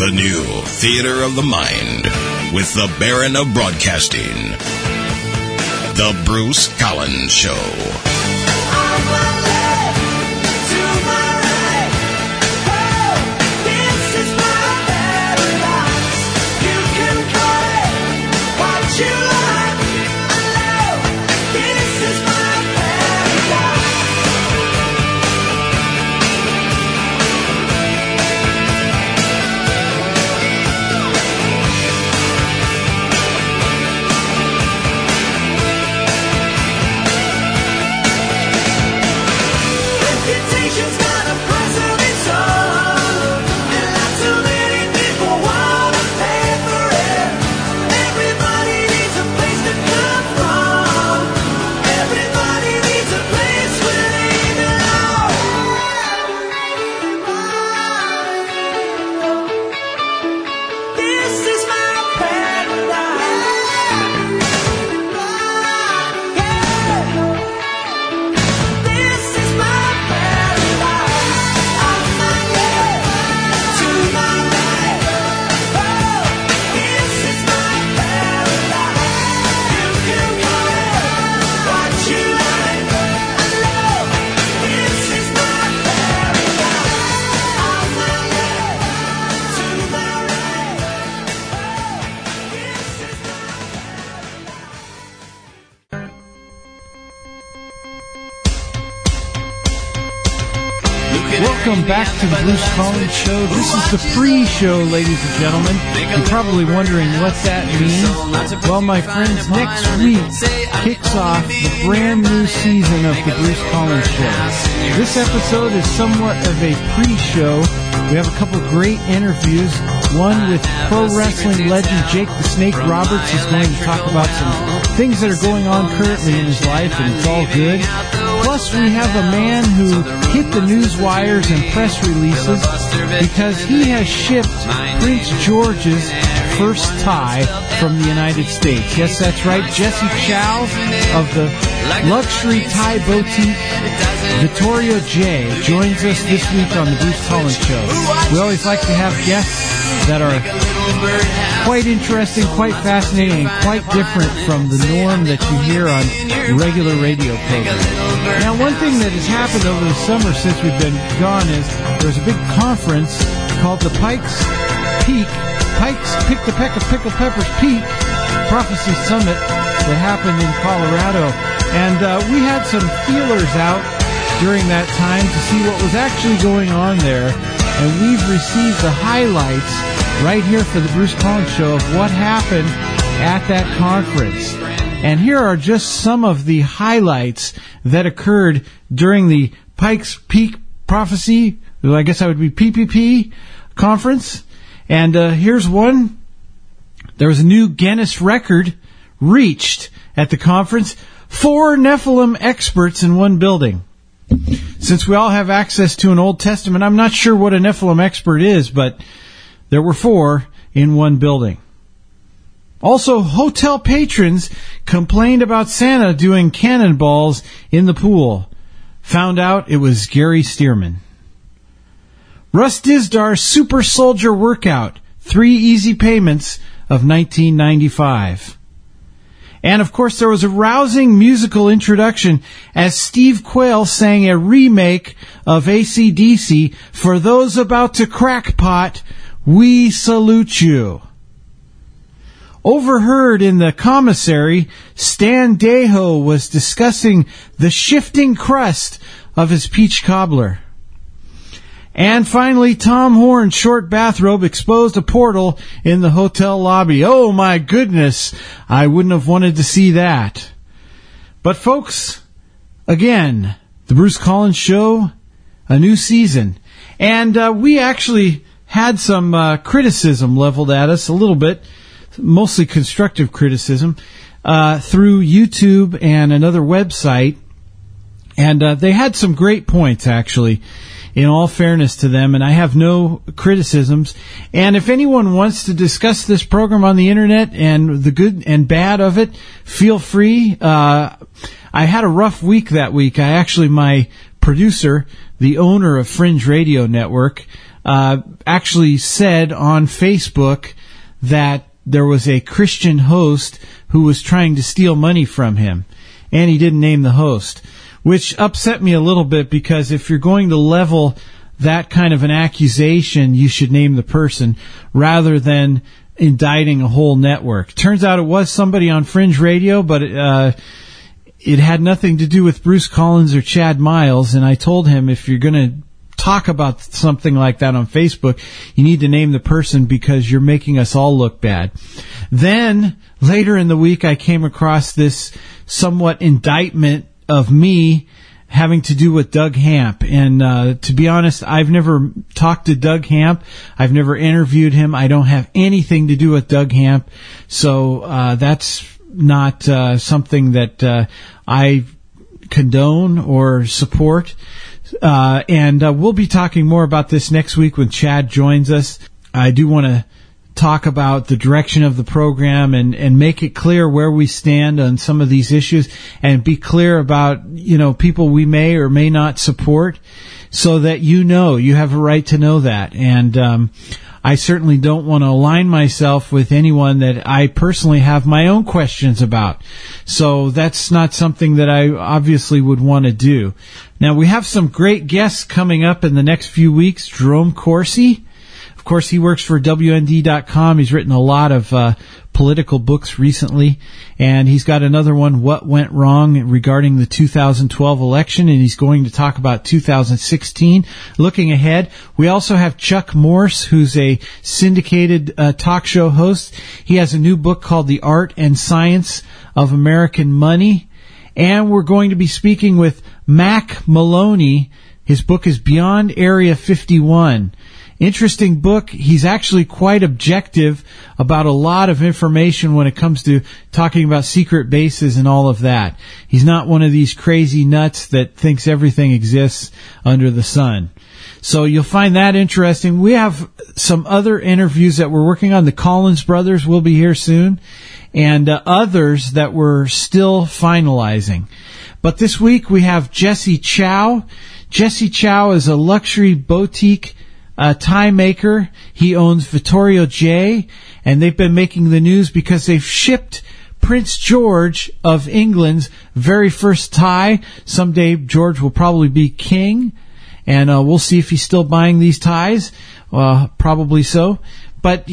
The new Theater of the Mind with the Baron of Broadcasting, The Bruce Collins Show. Welcome back to the Bruce Collins Show. This is the pre-show, ladies and gentlemen. You're probably wondering what that means. Well, my friends, next week kicks off the brand new season of the Bruce Collins Show. This episode is somewhat of a pre-show. We have a couple great interviews. One with pro wrestling legend Jake the Snake Roberts, who's going to talk about some things that are going on currently in his life, and it's all good. Plus, we have a man who hit the news wires and press releases because he has shipped Prince George's first tie from the United States. Yes, that's right. Jesse Chow of the luxury tie boutique Vittorio J joins us this week on the Bruce Collins Show. We always like to have guests that are quite interesting, quite fascinating, and quite different from the norm that you hear on regular radio programs. Now, one thing that has happened over the summer since we've been gone is there's a big conference called the Pikes Pick the Peck of Pickle Peppers Peak Prophecy Summit that happened in Colorado. And we had some feelers out during that time to see what was actually going on there. And we've received the highlights right here for the Bruce Collins Show of what happened at that conference. And here are just some of the highlights that occurred during the Pikes Peak Prophecy, I guess that would be PPP conference. And here's one. There was a new Guinness record reached at the conference. 4 Nephilim experts in one building. Since we all have access to an Old Testament, I'm not sure what a Nephilim expert is, but there were 4 in one building. Also, hotel patrons complained about Santa doing cannonballs in the pool. Found out it was Gary Stearman. Russ Disdar's Super Soldier Workout, 3 easy payments of $19.95. And, of course, there was a rousing musical introduction as Steve Quayle sang a remake of AC/DC, For Those About to Crackpot, We Salute You. Overheard in the commissary, Stan Deho was discussing the shifting crust of his peach cobbler. And finally, Tom Horn's short bathrobe exposed a portal in the hotel lobby. Oh my goodness, I wouldn't have wanted to see that. But folks, again, the Bruce Collins Show, a new season. And we actually had some criticism leveled at us a little bit, mostly constructive criticism, through YouTube and another website. And they had some great points, actually, in all fairness to them, and I have no criticisms. And if anyone wants to discuss this program on the internet and the good and bad of it, feel free. I had a rough week that week. My producer, the owner of Fringe Radio Network, actually said on Facebook that there was a Christian host who was trying to steal money from him, and he didn't name the host, which upset me a little bit, because if you're going to level that kind of an accusation, you should name the person rather than indicting a whole network. Turns out it was somebody on Fringe Radio, but it had nothing to do with Bruce Collins or Chad Miles, and I told him, if you're going to talk about something like that on Facebook, you need to name the person, because you're making us all look bad. Then, later in the week, I came across this somewhat indictment of me having to do with Doug Hamp. And to be honest, I've never talked to Doug Hamp. I've never interviewed him. I don't have anything to do with Doug Hamp. So that's not something that I condone or support. And we'll be talking more about this next week when Chad joins us. I do want to talk about the direction of the program and make it clear where we stand on some of these issues, and be clear about, people we may or may not support, so that you have a right to know that. And I certainly don't want to align myself with anyone that I personally have my own questions about. So that's not something that I obviously would want to do. Now, we have some great guests coming up in the next few weeks. Jerome Corsi. Of course, he works for WND.com. He's written a lot of political books recently, and he's got another one, What Went Wrong, regarding the 2012 election, and he's going to talk about 2016, looking ahead. We also have Chuck Morse, who's a syndicated talk show host. He has a new book called The Art and Science of American Money, and we're going to be speaking with Mac Maloney. His book is Beyond Area 51. Interesting book. He's actually quite objective about a lot of information when it comes to talking about secret bases and all of that. He's not one of these crazy nuts that thinks everything exists under the sun. So you'll find that interesting. We have some other interviews that we're working on. The Collins brothers will be here soon, and others that we're still finalizing. But this week we have Jesse Chow. Jesse Chow is a luxury boutique tie maker. He owns Vittorio J, and they've been making the news because they've shipped Prince George of England's very first tie. Someday George will probably be king, and we'll see if he's still buying these ties. Probably so. But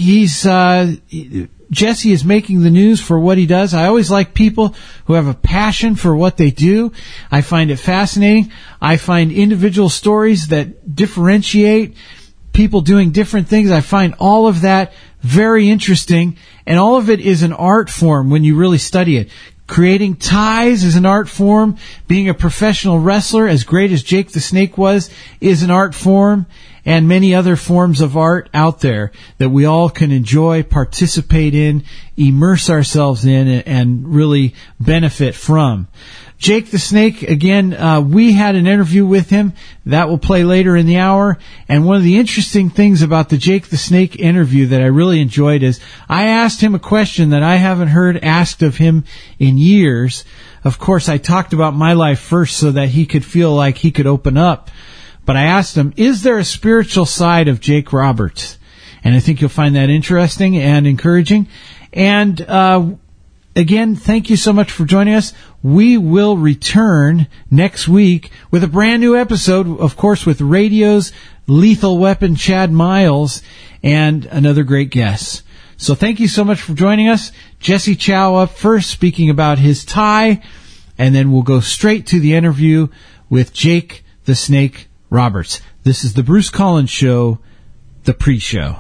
Jesse is making the news for what he does. I always like people who have a passion for what they do. I find it fascinating. I find individual stories that differentiate people doing different things. I find all of that very interesting, and all of it is an art form when you really study it. Creating ties is an art form. Being a professional wrestler, as great as Jake the Snake was, is an art form, and many other forms of art out there that we all can enjoy, participate in, immerse ourselves in, and really benefit from. Jake the Snake, again, we had an interview with him. That will play later in the hour. And one of the interesting things about the Jake the Snake interview that I really enjoyed is I asked him a question that I haven't heard asked of him in years. Of course, I talked about my life first so that he could feel like he could open up. But I asked him, is there a spiritual side of Jake Roberts? And I think you'll find that interesting and encouraging. And again, thank you so much for joining us. We will return next week with a brand new episode, of course, with radio's Lethal Weapon Chad Miles and another great guest. So thank you so much for joining us. Jesse Chow up first, speaking about his tie, and then we'll go straight to the interview with Jake the Snake Roberts. This is the Bruce Collins Show, the pre-show.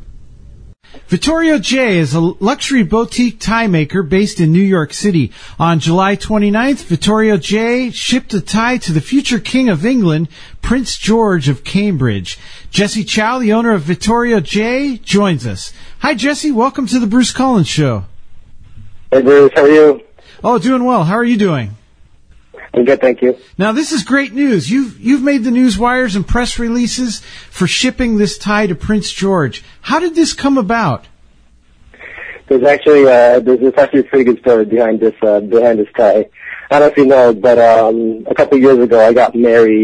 Vittorio J is a luxury boutique tie maker based in New York City. On July 29th, Vittorio J shipped a tie to the future King of England, Prince George of Cambridge. Jesse Chow, the owner of Vittorio J, joins us. Hi, Jesse. Welcome to the Bruce Collins Show. Hey, Bruce. How are you? Oh, doing well. How are you doing? I'm good, thank you. Now, this is great news. You've made the news wires and press releases for shipping this tie to Prince George. How did this come about? There's actually a pretty good story behind this tie. I don't know if you know, but a couple of years ago I got married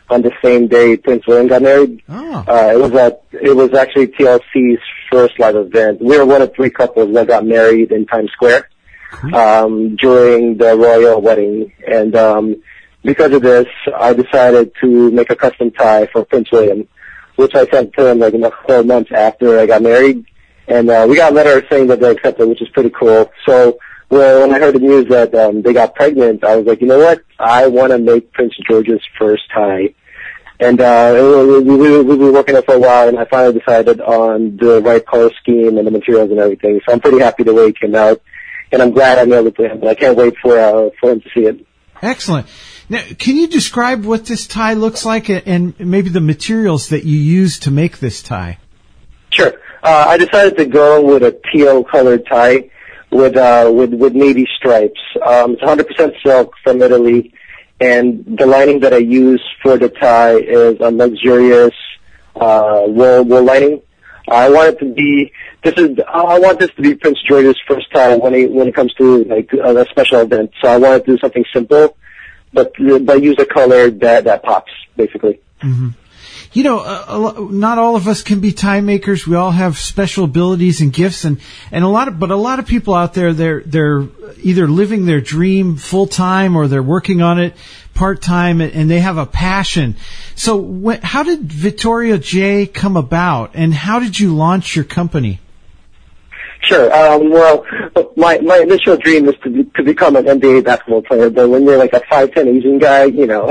on the same day Prince William got married. Oh. It was actually TLC's first live event. We were one of 3 couples that got married in Times Square during the royal wedding. And because of this, I decided to make a custom tie for Prince William, which I sent to him like in 4 months after I got married. And we got a letter saying that they accepted, which is pretty cool. So when I heard the news that they got pregnant, I was like, you know what? I want to make Prince George's first tie. And we've been working on it for a while, and I finally decided on the right color scheme and the materials and everything. So I'm pretty happy the way it came out, and I'm glad I mailed it to him. But I can't wait for him to see it. Excellent. Now, can you describe what this tie looks like and maybe the materials that you use to make this tie? Sure. I decided to go with a teal colored tie with navy stripes. It's 100% silk from Italy, and the lining that I use for the tie is a luxurious wool lining. I want this to be Prince George's first tie when it comes to like a special event. So I wanted to do something simple, but use a color that pops, basically. Mm-hmm. You know, not all of us can be tie makers. We all have special abilities and gifts, and a lot of people out there, they're either living their dream full time or they're working on it part time, and they have a passion. So, how did Vittorio J come about, and how did you launch your company? Sure. Well, my initial dream was to become an NBA basketball player, but when you're like a 5'10" Asian guy, you know,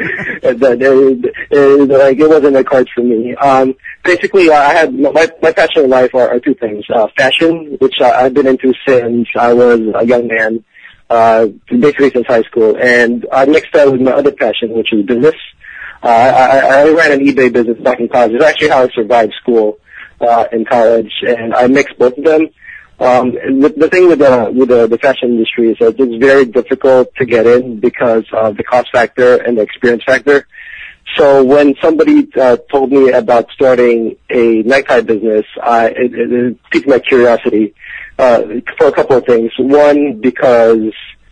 it wasn't in the cards for me. Basically, I had my passion in life are 2 things: fashion, which I've been into since I was a young man, basically since high school, and I mixed that with my other passion, which is business. I ran an eBay business back in college. It's actually how I survived school in college, and I mixed both of them. The thing with the fashion industry is that it's very difficult to get in because of the cost factor and the experience factor. So when somebody told me about starting a necktie business, it piqued my curiosity for a couple of things. One, because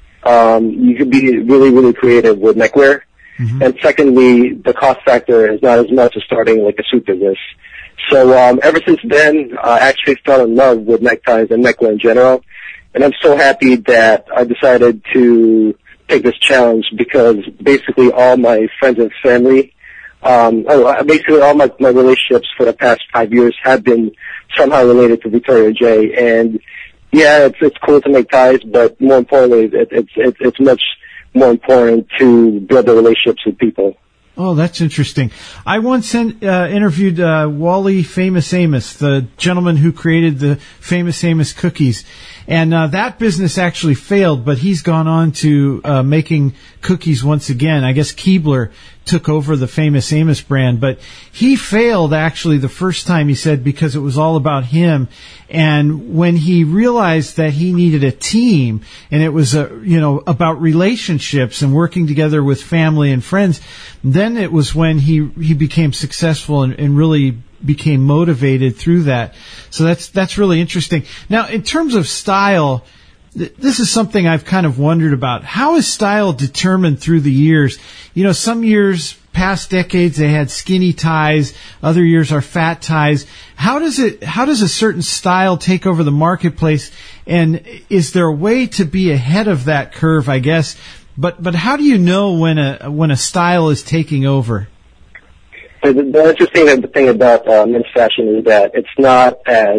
you could be really, really creative with neckwear. Mm-hmm. And secondly, the cost factor is not as much as starting like a suit business. So ever since then, I actually fell in love with neckties and neckwear in general. And I'm so happy that I decided to take this challenge because basically all my friends and family, basically all my relationships for the past 5 years have been somehow related to Vittorio J. And yeah, it's cool to make ties, but more importantly, it's much more important to build the relationships with people. Oh, that's interesting. I once interviewed Wally Famous Amos, the gentleman who created the Famous Amos cookies. And that business actually failed, but he's gone on to making cookies once again. I guess Keebler took over the Famous Amos brand, but he failed actually the first time, he said, because it was all about him. And when he realized that he needed a team, and it was about relationships and working together with family and friends, then it was when he became successful and really became motivated through that. So that's really interesting. Now, in terms of style, this is something I've kind of wondered about. How is style determined through the years? You know, some years, past decades, they had skinny ties. Other years are fat ties. How does a certain style take over the marketplace? And is there a way to be ahead of that curve, I guess? But how do you know when a style is taking over? The interesting thing about men's fashion is that it's not as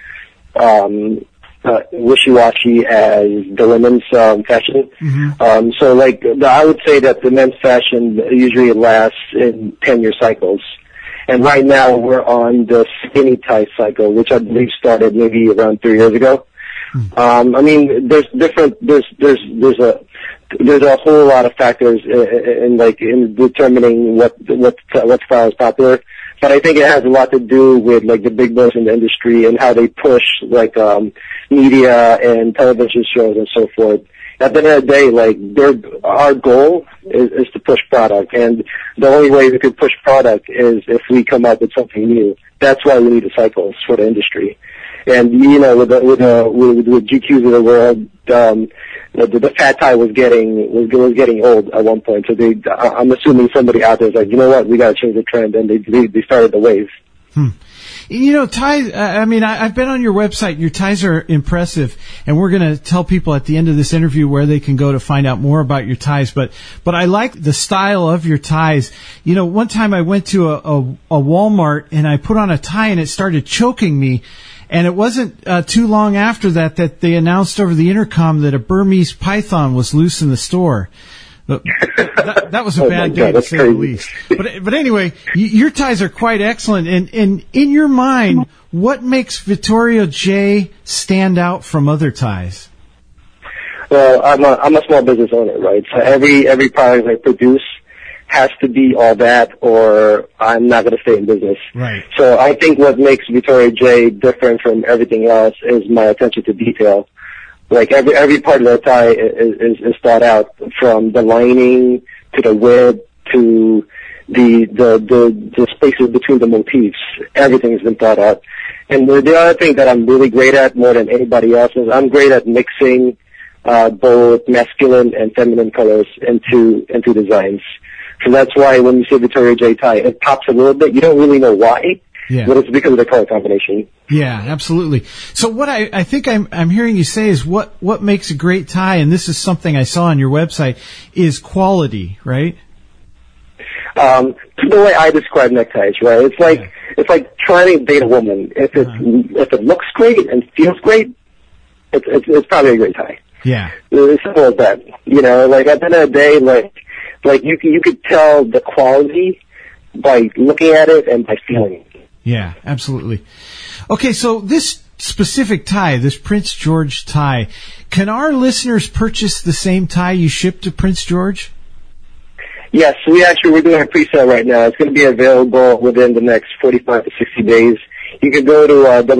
wishy-washy as the women's fashion. Mm-hmm. So I would say that the men's fashion usually lasts in 10-year cycles. And right now we're on the skinny tie cycle, which I believe started maybe around 3 years ago. Mm-hmm. I mean, there's a whole lot of factors in determining what style is popular. But I think it has a lot to do with like the big boys in the industry and how they push media and television shows and so forth. At the end of the day, our goal is to push product, and the only way we could push product is if we come up with something new. That's why we need the cycles for the industry. And with GQs of the world, the fat tie was getting old at one point. So I'm assuming somebody out there is like, you know what, we got to change the trend, and they started the wave. Ties, I've been on your website. Your ties are impressive, and we're going to tell people at the end of this interview where they can go to find out more about your ties. But I like the style of your ties. One time I went to a Walmart, and I put on a tie, and it started choking me. And it wasn't too long after that they announced over the intercom that a Burmese python was loose in the store. That was a bad day, to say the least. But anyway, your ties are quite excellent. And in your mind, what makes Vittorio J stand out from other ties? Well, I'm a small business owner, right? So every product I produce has to be all that, or I'm not going to stay in business. Right. So I think what makes Vittorio J different from everything else is my attention to detail. Like every part of the tie is thought out, from the lining to the width to the spaces between the motifs. Everything's been thought out. And the other thing that I'm really great at, more than anybody else, is I'm great at mixing both masculine and feminine colors into designs. So that's why when you say Vittorio J tie, it pops a little bit. You don't really know why. Yeah. But it's because of the color combination. Yeah, absolutely. So what I think I'm hearing you say is what makes a great tie, and this is something I saw on your website, is quality, right? The way I describe neckties, right? It's like trying to date a woman. If it looks great and feels great, it's probably a great tie. Yeah. It's simple as that. Like at the end of the day, like you could tell the quality by looking at it and by feeling it. Yeah, absolutely. Okay, so this specific tie, this Prince George tie, can our listeners purchase the same tie you ship to Prince George? Yes, we're doing a pre-sale right now. It's going to be available within the next 45 to 60 days. You can go to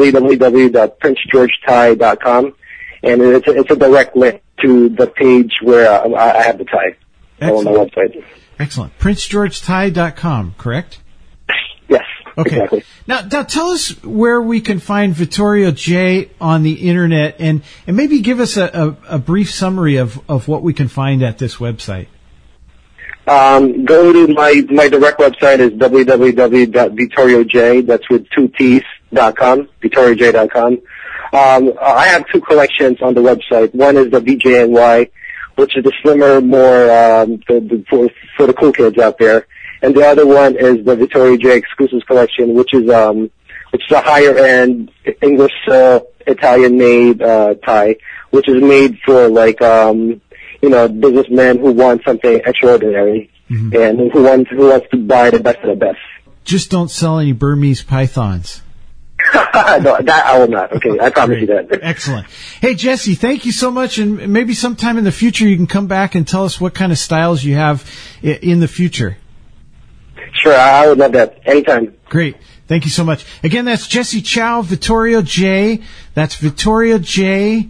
www.princegeorgetie.com, and it's a direct link to the page where I have the tie. Excellent. On my website. Excellent. PrinceGeorgeTie.com, correct? Yes. Okay. Exactly. Now tell us where we can find Vittorio J on the internet, and maybe give us a brief summary of what we can find at this website. Go to my direct website is www.vittorioj, that's with 2 T's.com, VittorioJ.com. I have two collections on the website. One is the VJNY, which is the slimmer, more for the cool kids out there. And the other one is the Vittorio J Exclusives collection, which is a higher end English Italian made tie, which is made for businessmen who want something extraordinary, mm-hmm. and who wants to buy the best of the best. Just don't sell any Burmese pythons. No, that I will not. Okay, I promise you that. Excellent. Hey, Jesse, thank you so much, and maybe sometime in the future you can come back and tell us what kind of styles you have in the future. Sure, I would love that. Anytime. Great. Thank you so much. Again, that's Jesse Chow, Vittorio J. That's Vittorio J,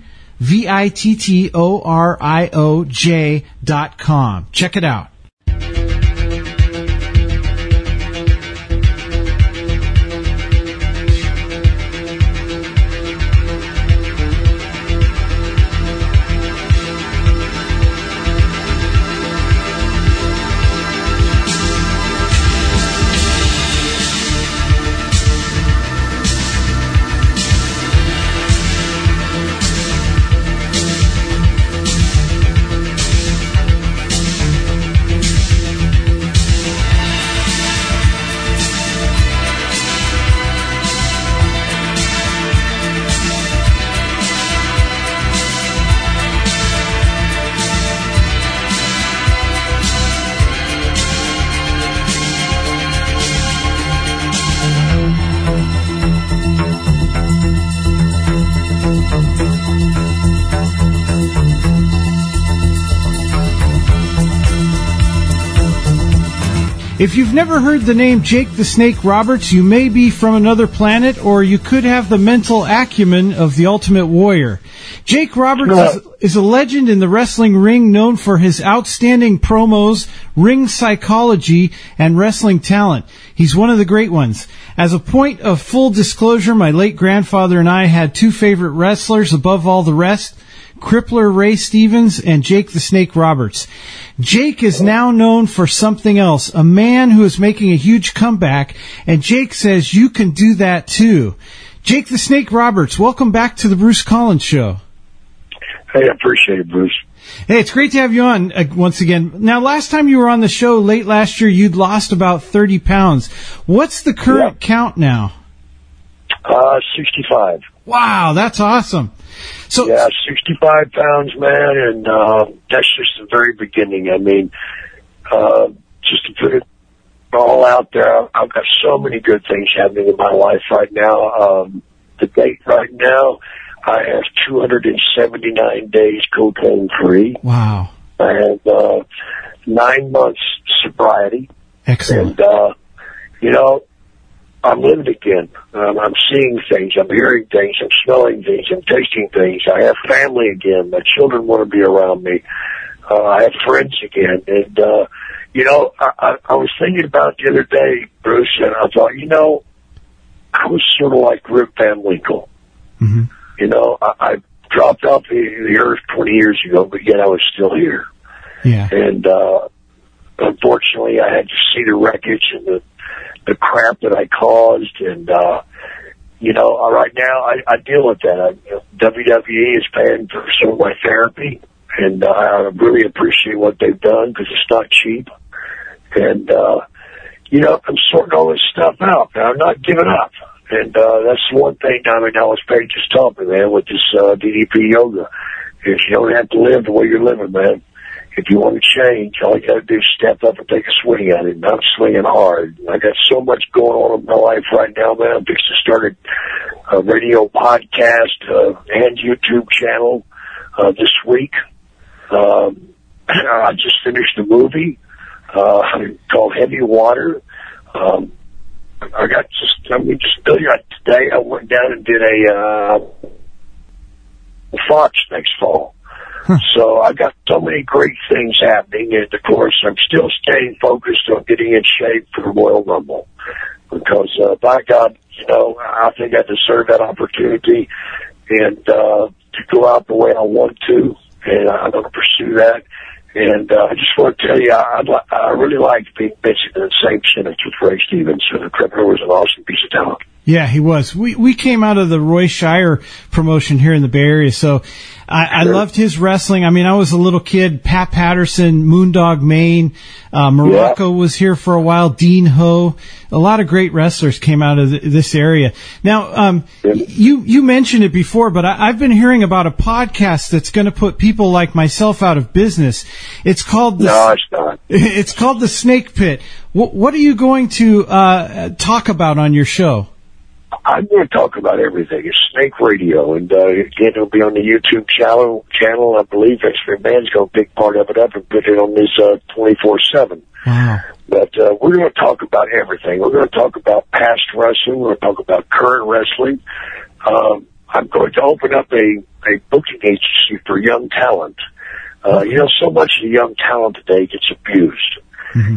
VITTORIOJ.com. Check it out. If you've never heard the name Jake the Snake Roberts, you may be from another planet, or you could have the mental acumen of the Ultimate Warrior. Jake Roberts is a legend in the wrestling ring, known for his outstanding promos, ring psychology, and wrestling talent. He's one of the great ones. As a point of full disclosure, my late grandfather and I had two favorite wrestlers above all the rest, Crippler Ray Stevens and Jake the Snake Roberts. Jake is now known for something else, a man who is making a huge comeback, and Jake says you can do that too. Jake the Snake Roberts, welcome back to the Bruce Collins Show. Hey, I appreciate it, Bruce. Hey, it's great to have you on once again. Now, last time you were on the show late last year, you'd lost about 30 pounds. What's the current count now? 65. Wow, that's awesome. So, 65 pounds, man, and that's just the very beginning. I mean, just to put it all out there, I've got so many good things happening in my life right now. The date right now, I have 279 days cocaine-free. Wow. And 9 months sobriety. Excellent. And, I'm living again. I'm seeing things. I'm hearing things. I'm smelling things. I'm tasting things. I have family again. My children want to be around me. I have friends again. And, I was thinking about it the other day, Bruce, and I thought, I was sort of like Rip Van Winkle. Mm-hmm. I dropped off the earth 20 years ago, but yet I was still here. Yeah. And, unfortunately, I had to see the wreckage and the crap that I caused, and right now I deal with that. WWE is paying for some of my therapy, and I really appreciate what they've done because it's not cheap. And I'm sorting all this stuff out. Now, I'm not giving up, and that's one thing. I was paid just talking, man, with this DDP yoga. If you don't have to live the way you're living, man. If you want to change, all you got to do is step up and take a swing at it. And I'm swinging hard. I got so much going on in my life right now, man. I'm fixing to start a radio podcast and YouTube channel this week. I just finished a movie called Heavy Water. Today I went down and did a Fox next fall. So I got so many great things happening, and of course I'm still staying focused on getting in shape for the Royal Rumble, because by God, I think I deserve that opportunity, and to go out the way I want to, and I'm going to pursue that. And I just want to tell you, I really liked being mentioned in the same sentence with Ray Stevens. The Crippler was an awesome piece of talent. Yeah, he was. We came out of the Roy Shire promotion here in the Bay Area, so I loved his wrestling. I mean, I was a little kid. Pat Patterson, Moondog Mayne, Morocco was here for a while. Dean Ho, a lot of great wrestlers came out of this area. Now, you mentioned it before, but I've been hearing about a podcast that's going to put people like myself out of business. It's called No, it's not. It's called the Snake Pit. What are you going to talk about on your show? I'm going to talk about everything. It's Snake Radio, and again, it'll be on the YouTube channel. I believe Extra Man's going to pick part of it up and put it on this 24/7. Wow. But we're going to talk about everything. We're going to talk about past wrestling. We're going to talk about current wrestling. I'm going to open up a booking agency for young talent. So much of the young talent today gets abused. Mm-hmm.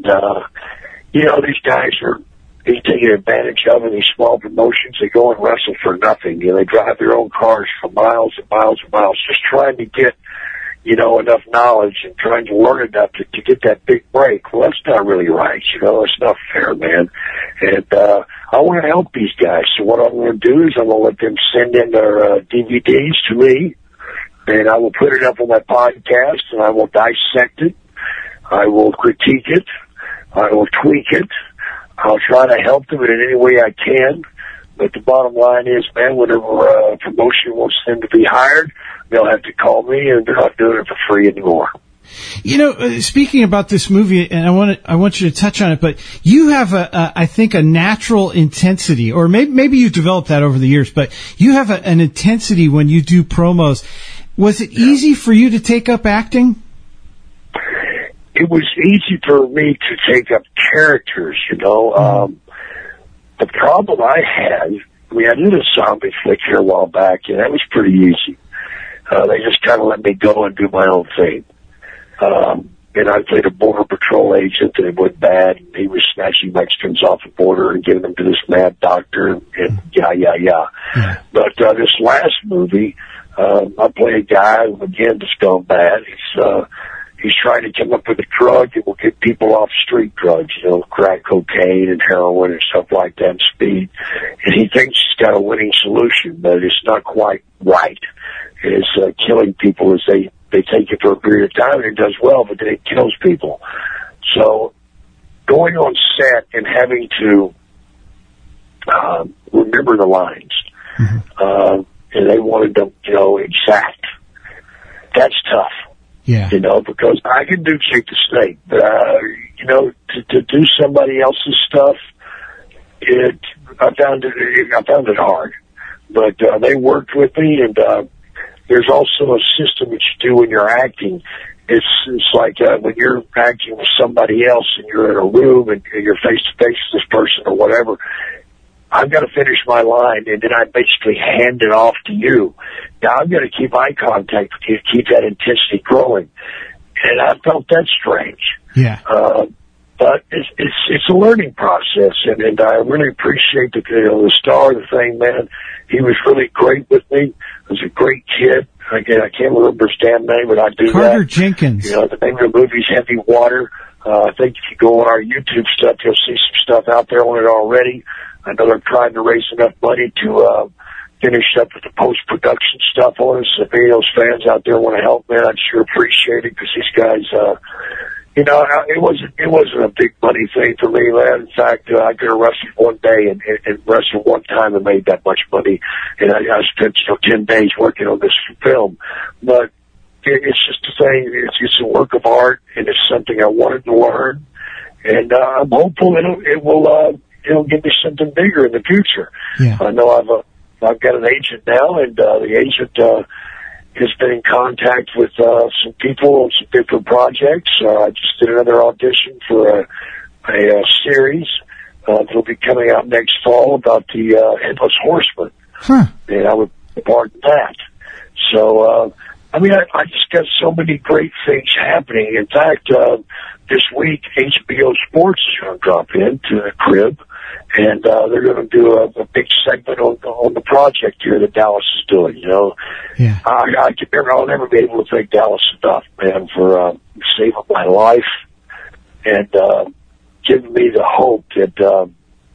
And, these guys are being taken advantage of in these small promotions. They go and wrestle for nothing. They drive their own cars for miles and miles and miles just trying to get, enough knowledge and trying to learn enough to get that big break. Well, that's not really right. It's not fair, man. And I want to help these guys. So what I'm going to do is I'm going to let them send in their DVDs to me, and I will put it up on my podcast, and I will dissect it. I will critique it. I will tweak it. I'll try to help them in any way I can. But the bottom line is, man, whenever promotion wants them to be hired, they'll have to call me, and they're not doing it for free anymore. Speaking about this movie, and I want you to touch on it, but you have I think a natural intensity, or maybe you've developed that over the years, but you have an intensity when you do promos. Was it easy for you to take up acting? it was easy for me to take up characters, you know. The problem I had, I mean, I did a zombie flick here a while back, and that was pretty easy. They just kind of let me go and do my own thing. And I played a border patrol agent, and it went bad. And he was snatching Mexicans off the border and giving them to this mad doctor, and yeah. But this last movie, I play a guy who, again, just gone bad. He's trying to come up with a drug that will get people off street drugs, you know, crack cocaine and heroin and stuff like that, and speed. And he thinks he's got a winning solution, but it's not quite right. It's killing people as they take it for a period of time, and it does well, but then it kills people. So going on set and having to remember the lines, and they wanted them, you know, exact. That's tough. Yeah. You know, because I can do Jake the Snake, but, you know, to do somebody else's stuff, I found it hard. But they worked with me, and there's also a system that you do when you're acting. It's like when you're acting with somebody else and you're in a room and you're face to face with this person or whatever, I've got to finish my line, and then I basically hand it off to you. Now, I've got to keep eye contact with you to keep that intensity growing. And I felt that strange. Yeah. But it's a learning process, and I really appreciate the star of the thing, man. He was really great with me. He was a great kid. Again, I can't remember his damn name, but I do Carter that. Jenkins. You know, the name of the movie is Heavy Water. I think if you go on our YouTube stuff, you'll see some stuff out there on it already. I know they're trying to raise enough money to finish up with the post-production stuff on it. So if any of those fans out there want to help, man, I'd sure appreciate it, because these guys, you know, it wasn't a big money thing for me, man. In fact, I could have wrestled one day and wrestled one time and made that much money. And I spent 10 days working on this film. But it's just a thing. It's a work of art, and it's something I wanted to learn. And I'm hopeful it'll give me something bigger in the future. Yeah. I know I've got an agent now, and the agent has been in contact with some people on some different projects. I just did another audition for a series that'll be coming out next fall about the Headless Horseman. And I would be part of that. So, I mean, I just got so many great things happening. In fact, this week, HBO Sports is going to drop into the crib, and they're going to do a big segment on the project here that Dallas is doing, you know. Yeah. I'll never be able to thank Dallas enough, man, for saving my life and giving me the hope that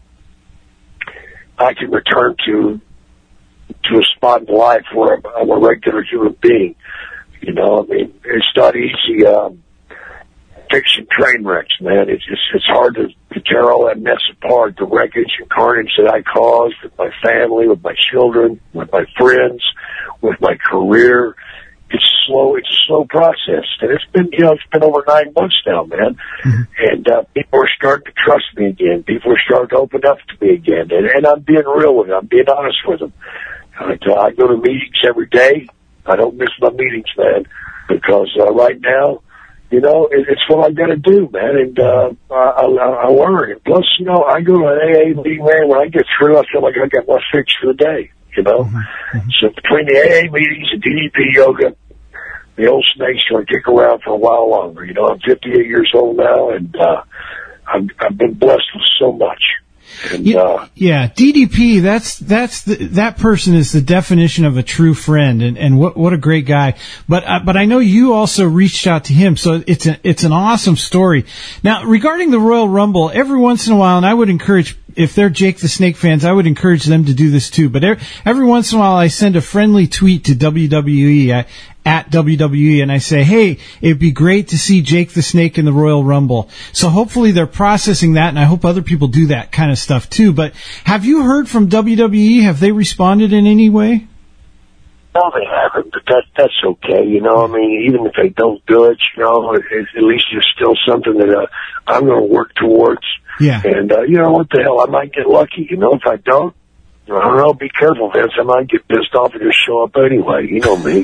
I can return to a spot in life where I'm a regular human being. You know, I mean, it's not easy fixing train wrecks, man. It's hard to tear all that mess apart, the wreckage and carnage that I caused with my family, with my children, with my friends, with my career. It's a slow process. And it's been over 9 months now, man. And people are starting to trust me again. People are starting to open up to me again. And I'm being real with them. I'm being honest with them. I go to meetings every day. I don't miss my meetings, man, because right now, you know, it's what I got to do, man, and I learn. And plus, you know, I go to an AA meeting, man. When I get through, I feel like I got my fix for the day, you know. So between the AA meetings and DDP yoga, the old snake's going to kick around for a while longer. You know, I'm 58 years old now, and I've been blessed with so much. And, yeah, DDP, that person is the definition of a true friend, and what a great guy. But I know you also reached out to him, so it's an awesome story. Now, regarding the Royal Rumble, every once in a while, and I would encourage, if they're Jake the Snake fans, I would encourage them to do this too. But every once in a while, I send a friendly tweet to WWE at WWE, and I say, hey, it'd be great to see Jake the Snake in the Royal Rumble. So hopefully they're processing that, and I hope other people do that kind of stuff too. But have you heard from WWE? Have they responded in any way? No, they haven't, but that's okay. You know, I mean, even if they don't do it, you know, at least it's still something that I'm going to work towards. Yeah. And, you know, what the hell, I might get lucky. You know, if I don't know, be careful, Vince. I might get pissed off and just show up anyway. You know me.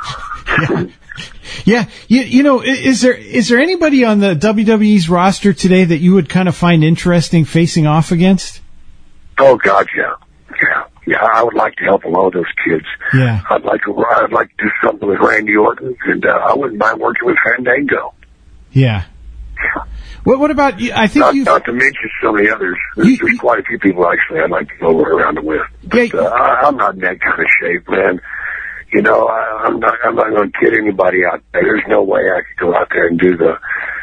Yeah. You know, is there anybody on the WWE's roster today that you would kind of find interesting facing off against? Oh God, yeah. I would like to help a lot of those kids. Yeah. I'd like to do something with Randy Orton, and I wouldn't mind working with Fandango. Yeah. What about you? I think not to mention some of the others. There's quite a few people actually I'd like to go around with. But I'm not in that kind of shape, man. You know, I'm not going to kid anybody out there. There's no way I could go out there and do the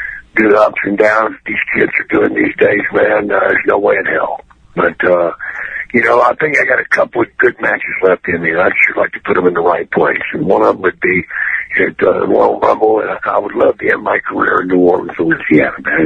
ups and downs these kids are doing these days, man. There's no way in hell. But you know, I think I got a couple of good matches left in me, and I'd sure like to put them in the right place. And one of them would be at Royal Rumble, and I would love to end my career in New Orleans, Louisiana, man.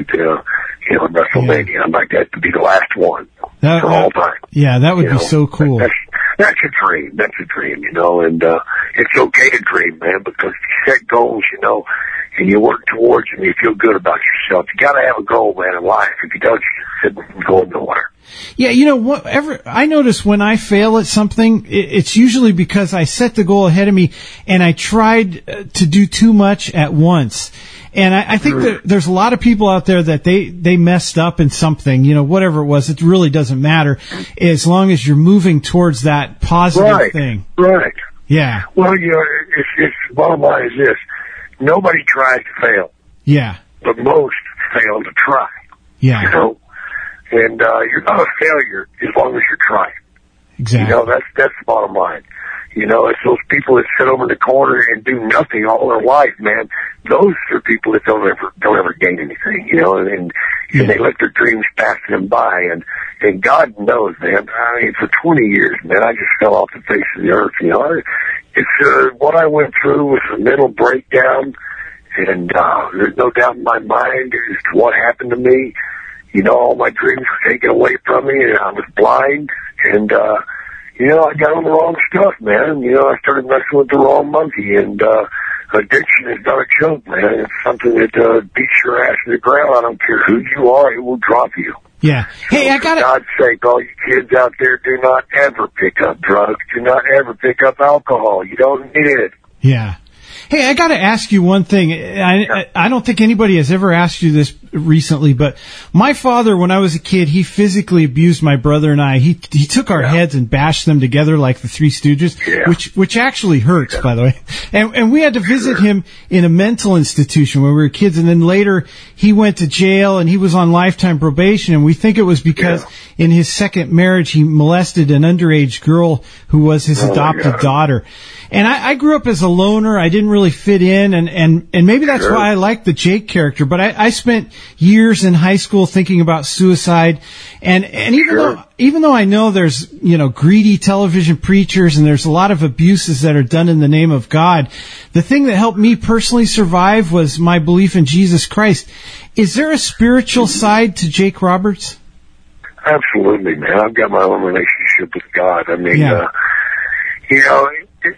In WrestleMania. Yeah. I'd like that to be the last one for all time. Yeah, that would be so cool. That's a dream. That's a dream, you know, and it's okay to dream, man, because you set goals, you know, and you work towards them, you feel good about yourself. You got to have a goal, man, in life. If you don't, you're just sitting going nowhere. Yeah, you know, I notice when I fail at something, it's usually because I set the goal ahead of me and I tried to do too much at once. And I think that there's a lot of people out there that they messed up in something, you know, whatever it was, it really doesn't matter as long as you're moving towards that positive thing. Right. Yeah. Well, you know, it's bottom line is this. Nobody tries to fail. Yeah. But most fail to try. Yeah. You know? And you're not a failure as long as you're trying. Exactly. You know, that's the bottom line. You know, it's those people that sit over in the corner and do nothing all their life, man. Those are people that don't ever gain anything, you know, and they let their dreams pass them by. And God knows, man, I mean, for 20 years, man, I just fell off the face of the earth, you know. It's what I went through was a mental breakdown, and there's no doubt in my mind as to what happened to me. You know, all my dreams were taken away from me, and I was blind, and you know, I got on the wrong stuff, man. You know, I started messing with the wrong monkey, and addiction is not a joke, man. It's something that beats your ass to the ground. I don't care who you are, it will drop you. Yeah. Hey, so, for God's sake, all you kids out there, do not ever pick up drugs. Do not ever pick up alcohol. You don't need it. Yeah. Hey, I got to ask you one thing. I don't think anybody has ever asked you this recently, but my father, when I was a kid, he physically abused my brother and I. He took our heads and bashed them together like the Three Stooges, which actually hurts, by the way. And we had to visit him in a mental institution when we were kids, and then later he went to jail and he was on lifetime probation, and we think it was because in his second marriage he molested an underage girl who was his adopted daughter. And I grew up as a loner. I didn't really fit in, and maybe that's why I like the Jake character. But I spent years in high school thinking about suicide, and even though I know there's, you know, greedy television preachers and there's a lot of abuses that are done in the name of God, the thing that helped me personally survive was my belief in Jesus Christ. Is there a spiritual side to Jake Roberts? Absolutely, man. I've got my own relationship with God. I mean, you know,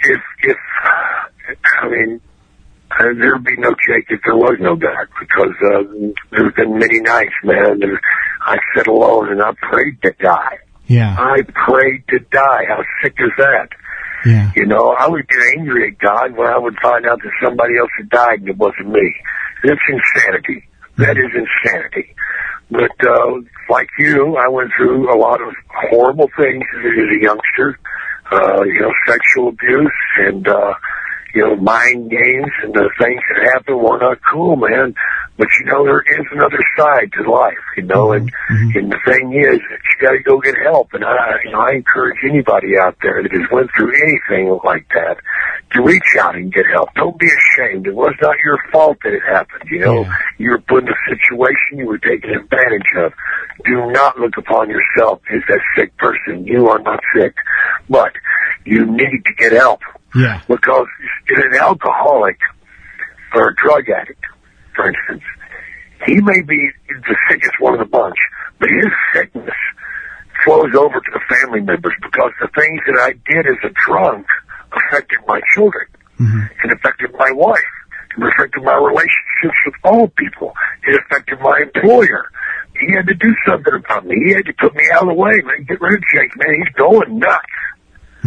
there'd be no Jake if there was no God, because there's been many nights, man, I sat alone and I prayed to die. Yeah. I prayed to die. How sick is that? Yeah. You know, I would get angry at God when I would find out that somebody else had died and it wasn't me. That's insanity. That is insanity. But like you, I went through a lot of horrible things as a youngster. You know, sexual abuse and, you know, mind games and the things that happen were not cool, man. But, you know, there is another side to life, you know, and the thing is that you got to go get help. And I encourage anybody out there that has went through anything like that to reach out and get help. Don't be ashamed. It was not your fault that it happened, you know. You were put in a situation you were taken advantage of. Do not look upon yourself as that sick person. You are not sick. But you need to get help. Yeah. Because an alcoholic or a drug addict, for instance, he may be the sickest one of the bunch, but his sickness flows over to the family members because the things that I did as a drunk affected my children and affected my wife. It affected my relationships with all people. It affected my employer. He had to do something about me. He had to put me out of the way, man. Get rid of Jake, man. He's going nuts.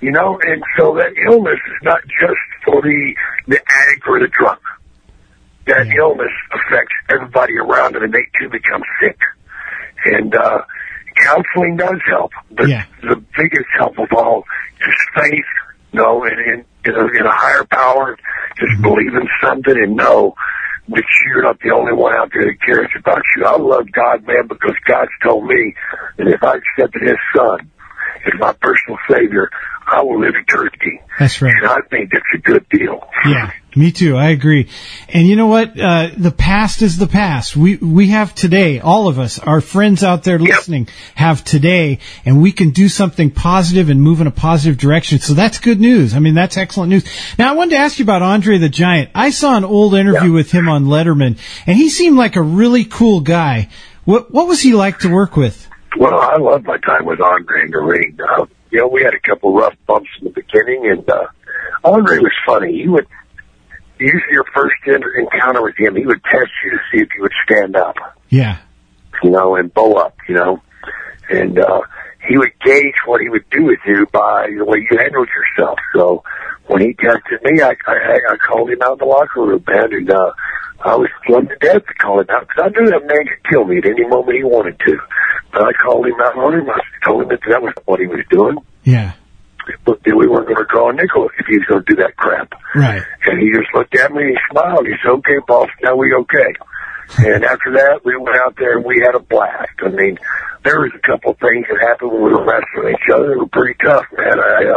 You know, and so that illness is not just for the addict or the drunk. That illness affects everybody around it, and they too become sick. And counseling does help. But the biggest help of all is faith, you know, in a higher power. Just believe in something and know that you're not the only one out there that cares about you. I love God, man, because God's told me that if I accepted His Son as my personal Savior, I will live eternity. That's right. And I think that's a good deal. Yeah, me too. I agree. And you know what? The past is the past. We have today. All of us, our friends out there listening, have today, and we can do something positive and move in a positive direction. So that's good news. I mean, that's excellent news. Now, I wanted to ask you about Andre the Giant. I saw an old interview with him on Letterman, and he seemed like a really cool guy. What was he like to work with? Well, I loved my time with Andre in the ring. You know, we had a couple rough bumps in the beginning, and Andre was funny. He would, usually your first encounter with him, he would test you to see if you would stand up. Yeah. You know, and bow up, you know. And he would gauge what he would do with you by the way you handled yourself. So when he tested me, I called him out in the locker room, man, and I was flooding to death to call him out, because I knew that man could kill me at any moment he wanted to. But I called him out on him. I told him that was what he was doing. Yeah. But we weren't going to draw a nickel if he was going to do that crap. Right. And he just looked at me and he smiled. He said, "Okay, boss, now we okay." And after that, we went out there and we had a blast. I mean, there was a couple of things that happened when we were wrestling each other. They were pretty tough, man.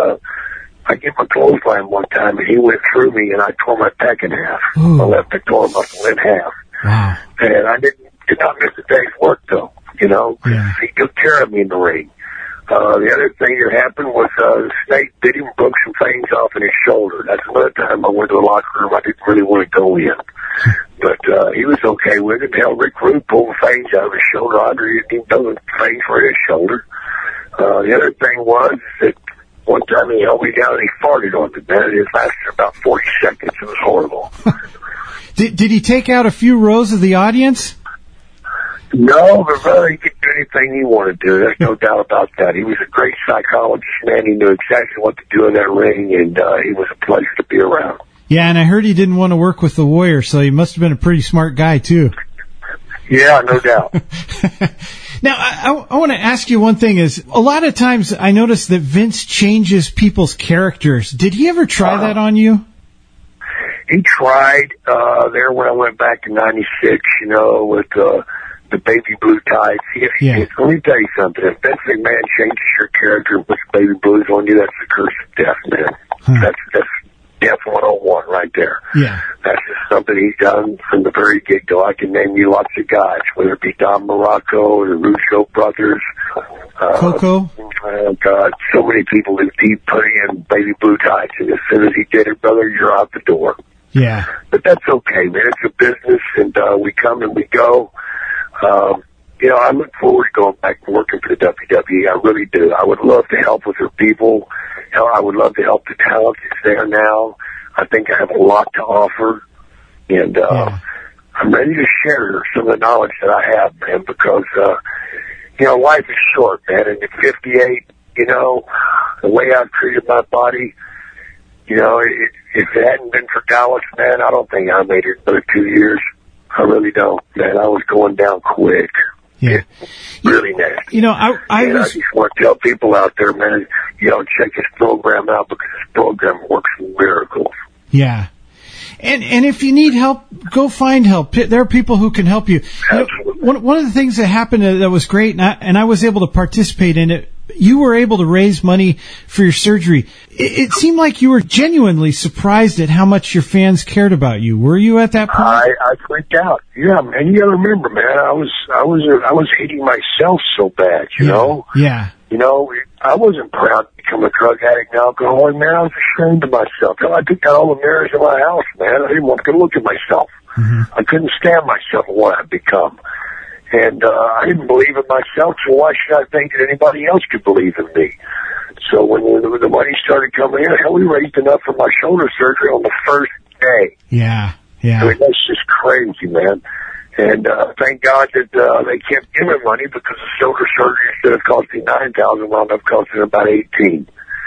I get my clothesline one time, and he went through me, and I tore my pec in half. Ooh. My left pectoral muscle in half. Wow. And I did not miss a day's work, though. You know, he took care of me in the ring. The other thing that happened was Snake bit him, broke some things off in his shoulder. That's another time I went to the locker room. I didn't really want to go in. But he was okay with it. Hell, Rick Rude pulled things out of his shoulder. Andre didn't even know the things were his shoulder. The other thing was that one time he held me down and he farted on the bed. It lasted about 40 seconds. It was horrible. Did he take out a few rows of the audience? No, but brother, he could do anything he wanted to do. There's no doubt about that. He was a great psychologist, man. He knew exactly what to do in that ring, and he was a pleasure to be around. Yeah, and I heard he didn't want to work with the Warrior, so he must have been a pretty smart guy, too. Yeah, no doubt. Now, I want to ask you one thing. Is a lot of times I notice that Vince changes people's characters. Did he ever try that on you? He tried there when I went back in '96, you know, with the baby blue tights. Let me tell you something. If Vince McMahon changes your character and puts baby blues on you, that's the curse of death, man. That's death 101 right there. Yeah. That's just something he's done from the very get-go. I can name you lots of guys, whether it be Don Morocco, the Russo brothers. Coco? Oh, God, so many people that he put in baby blue tights, and as soon as he did it, brother, you're out the door. Yeah. But that's okay, man. It's a business, and we come and we go. You know, I look forward to going back and working for the WWE. I really do. I would love to help with their people. Hell, I would love to help the talent that's there now. I think I have a lot to offer, and I'm ready to share some of the knowledge that I have, man, because, you know, life is short, man, and at 58, you know, the way I've treated my body, you know, if it hadn't been for Dallas, man, I don't think I made it another 2 years. I really don't, man. I was going down quick. Yeah. Really nasty. You know, I just want to tell people out there, man, you know, check his program out, because his program works miracles. Yeah. And if you need help, go find help. There are people who can help you. Absolutely. You know, one of the things that happened that was great, and I was able to participate in it, you were able to raise money for your surgery. It seemed like you were genuinely surprised at how much your fans cared about you. Were you at that point? I freaked out. Yeah, man. You got to remember, man. I was hating myself so bad. You know. Yeah. You know, I wasn't proud to become a drug addict and alcoholic, man. I was ashamed of myself. I took out all the mirrors in my house, man. I didn't want to look at myself. Mm-hmm. I couldn't stand myself and what I'd become. And I didn't believe in myself, so why should I think that anybody else could believe in me? So when the money started coming in, hell, we raised enough for my shoulder surgery on the first day. Yeah, yeah. I mean, that's just crazy, man. And thank God that they kept giving money, because the shoulder surgery, instead of costing $9,000, wound up costing about $18,000.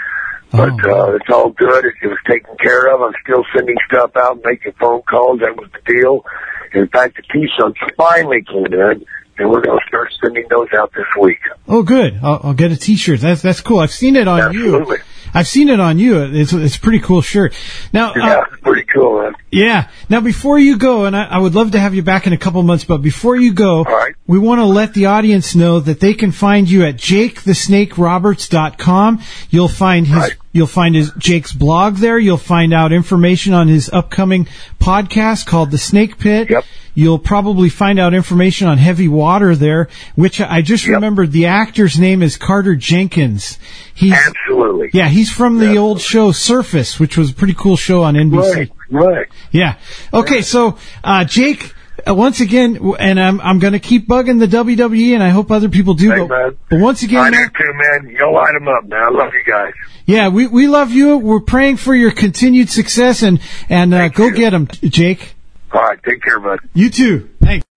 But it's all good. It was taken care of. I'm still sending stuff out, making phone calls. That was the deal. In fact, the T-shirts finally came in, and we're going to start sending those out this week. Oh, good. I'll get a T-shirt. That's cool. I've seen it on Absolutely. you. I've seen it on you. It's a pretty cool shirt. Now, yeah, it's pretty cool, man. Yeah. Now, before you go, and I would love to have you back in a couple months, but before you go, right. We want to let the audience know that they can find you at jakethesnakeroberts.com. You'll find his Jake's blog there. You'll find out information on his upcoming podcast called The Snake Pit. Yep. You'll probably find out information on Heavy Water there, which I just remembered the actor's name is Carter Jenkins. Absolutely. Yeah, he's from the old show Surface, which was a pretty cool show on NBC. Right. Yeah. Okay, so Jake, once again, and I'm going to keep bugging the WWE, and I hope other people do. Hey, man. But once again, I do too, man. You'll light them up, man. I love you guys. Yeah, we love you. We're praying for your continued success, and go get them, Jake. All right, take care, bud. You too. Thanks.